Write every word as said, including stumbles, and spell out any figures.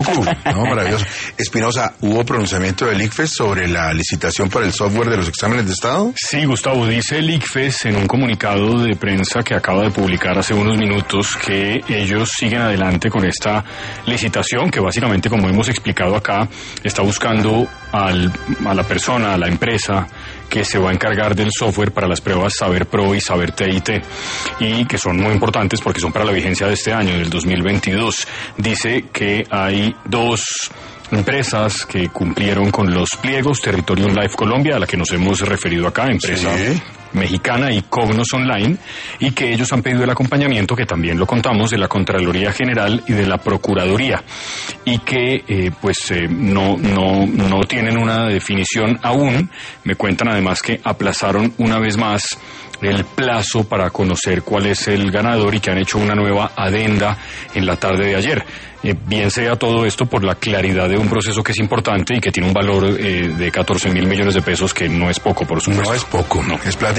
Uh, no, maravilloso. Espinosa, ¿hubo pronunciamiento del ICFES sobre la licitación para el software de los exámenes de Estado? Sí, Gustavo, dice el ICFES en un comunicado de prensa que acaba de publicar hace unos minutos que ellos siguen adelante con esta licitación que básicamente, como hemos explicado acá, está buscando al, a la persona, a la empresa que se va a encargar del software para las pruebas Saber Pro y Saber T I T, y que son muy importantes porque son para la vigencia de este año, del dos mil veintidós. Dice que hay dos empresas que cumplieron con los pliegos, Territorium Life Colombia, a la que nos hemos referido acá, empresa sí. mexicana, y Cognos Online, y que ellos han pedido el acompañamiento, que también lo contamos, de la Contraloría General y de la Procuraduría, y que eh, pues eh, no, no, no tienen una definición aún. Me cuentan además que aplazaron una vez más el plazo para conocer cuál es el ganador y que han hecho una nueva adenda en la tarde de ayer. Eh, bien sea todo esto por la claridad de un proceso que es importante y que tiene un valor eh, de catorce mil millones de pesos, que no es poco, por supuesto. No es poco, no. Es plata.